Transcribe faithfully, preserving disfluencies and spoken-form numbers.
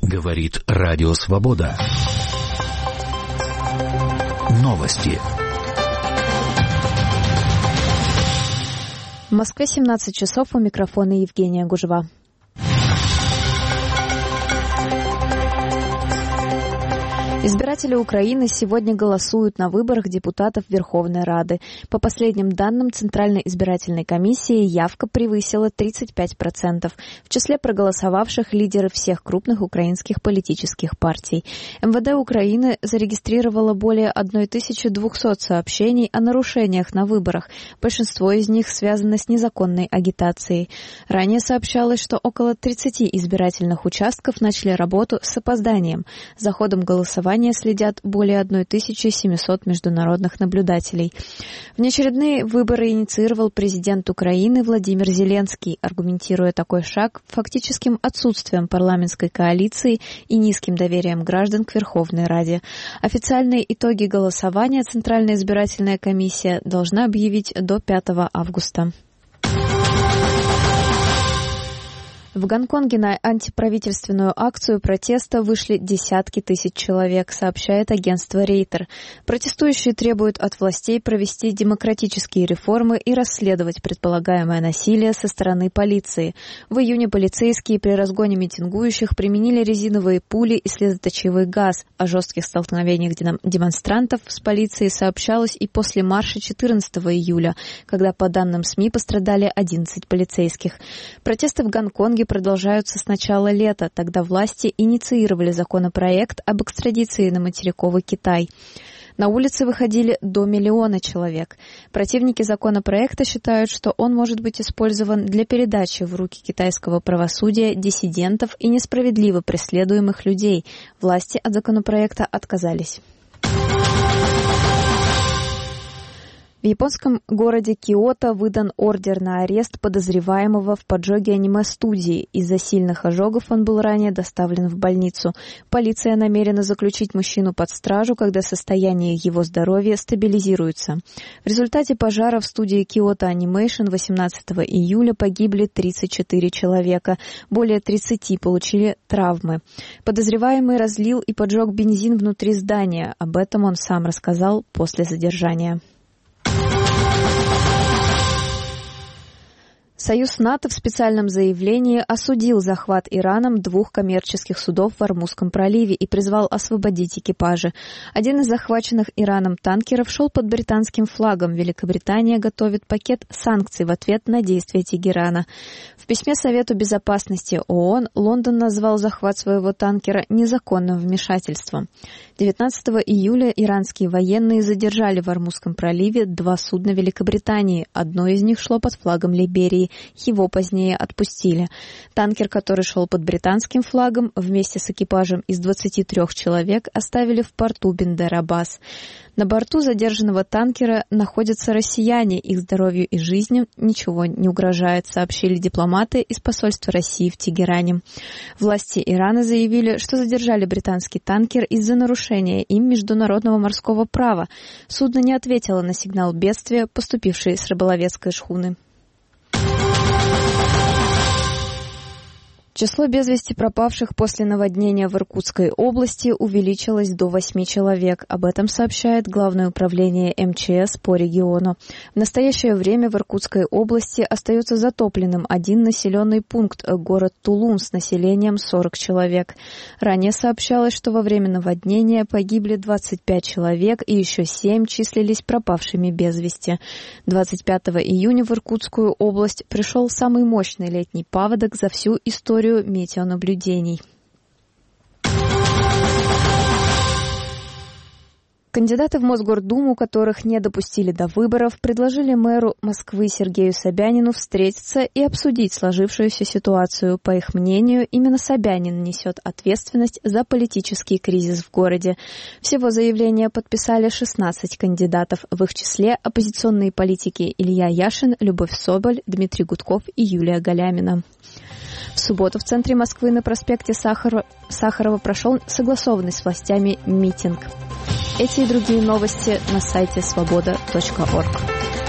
Говорит Радио Свобода. Новости. В Москве семнадцать часов, у микрофона Евгения Гужева. Избиратели Украины сегодня голосуют на выборах депутатов Верховной Рады. По последним данным Центральной избирательной комиссии, явка превысила тридцать пять процентов. В числе проголосовавших лидеры всех крупных украинских политических партий. эм вэ дэ Украины зарегистрировало более тысяча двести сообщений о нарушениях на выборах. Большинство из них связано с незаконной агитацией. Ранее сообщалось, что около тридцати избирательных участков начали работу с опозданием. За ходом голосования следят более тысячи семисот международных наблюдателей. Внеочередные выборы инициировал президент Украины Владимир Зеленский, аргументируя такой шаг фактическим отсутствием парламентской коалиции и низким доверием граждан к Верховной Раде. Официальные итоги голосования Центральная избирательная комиссия должна объявить до пятого августа. В Гонконге на антиправительственную акцию протеста вышли десятки тысяч человек, сообщает агентство Рейтер. Протестующие требуют от властей провести демократические реформы и расследовать предполагаемое насилие со стороны полиции. В июне полицейские при разгоне митингующих применили резиновые пули и слезоточивый газ. О жестких столкновениях демонстрантов с полицией сообщалось и после марша четырнадцатого июля, когда, по данным СМИ, пострадали одиннадцать полицейских. Протесты в Гонконге продолжаются с начала лета. Тогда власти инициировали законопроект об экстрадиции на материковый Китай. На улицы выходили до миллиона человек. Противники законопроекта считают, что он может быть использован для передачи в руки китайского правосудия диссидентов и несправедливо преследуемых людей. Власти от законопроекта отказались. В японском городе Киото выдан ордер на арест подозреваемого в поджоге аниме-студии. Из-за сильных ожогов он был ранее доставлен в больницу. Полиция намерена заключить мужчину под стражу, когда состояние его здоровья стабилизируется. В результате пожара в студии Kyoto Animation восемнадцатого июля погибли тридцать четыре человека. Более тридцати получили травмы. Подозреваемый разлил и поджег бензин внутри здания. Об этом он сам рассказал после задержания. Союз НАТО в специальном заявлении осудил захват Ираном двух коммерческих судов в Ормузском проливе и призвал освободить экипажи. Один из захваченных Ираном танкеров шел под британским флагом. Великобритания готовит пакет санкций в ответ на действия Тегерана. В письме Совету безопасности ООН Лондон назвал захват своего танкера незаконным вмешательством. девятнадцатого июля иранские военные задержали в Ормузском проливе два судна Великобритании. Одно из них шло под флагом Либерии. Его позднее отпустили. Танкер, который шел под британским флагом, вместе с экипажем из двадцати трёх человек оставили в порту Бендер-Аббас. На борту задержанного танкера находятся россияне. Их здоровью и жизни ничего не угрожает, сообщили дипломаты из посольства России в Тегеране. Власти Ирана заявили, что задержали британский танкер из-за нарушения им международного морского права. Судно не ответило на сигнал бедствия, поступивший с рыболовецкой шхуны. Число без вести пропавших после наводнения в Иркутской области увеличилось до восьми человек. Об этом сообщает Главное управление эм че эс по региону. В настоящее время в Иркутской области остается затопленным один населенный пункт, город Тулун, с населением сорок человек. Ранее сообщалось, что во время наводнения погибли двадцать пять человек и еще семь числились пропавшими без вести. двадцать пятого июня в Иркутскую область пришел самый мощный летний паводок за всю историю метеонаблюдений. Кандидаты в Мосгордуму, которых не допустили до выборов, предложили мэру Москвы Сергею Собянину встретиться и обсудить сложившуюся ситуацию. По их мнению, именно Собянин несет ответственность за политический кризис в городе. Всего заявление подписали шестнадцать кандидатов, в их числе оппозиционные политики Илья Яшин, Любовь Соболь, Дмитрий Гудков и Юлия Галямина. В субботу в центре Москвы на проспекте Сахарова, Сахарова прошел согласованный с властями митинг. Эти и другие новости на сайте свобода точка орг.